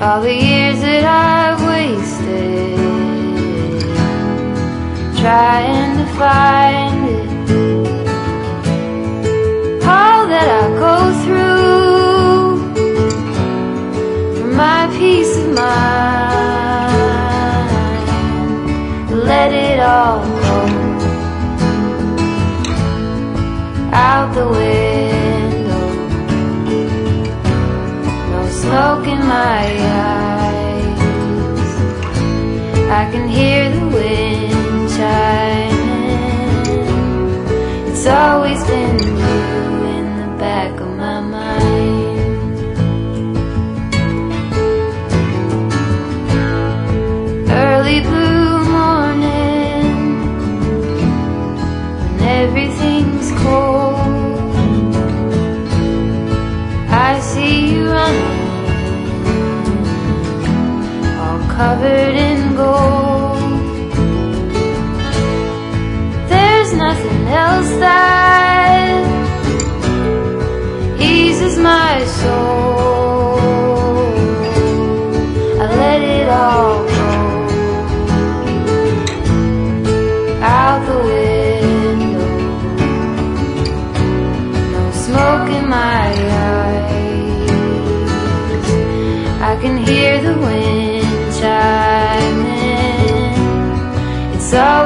all the years that I've wasted trying to find it, all that I go through for my peace of mind. Let it all go out the window, no smoke in my eyes, I can hear the wind chiming. It's always been you in the back of my mind. Early blue morning, when everything's cold, I see you running, all covered in gold. There's nothing else that eases my soul. I let it all go out the window, no smoke in my eyes, I can hear the wind chiming. It's all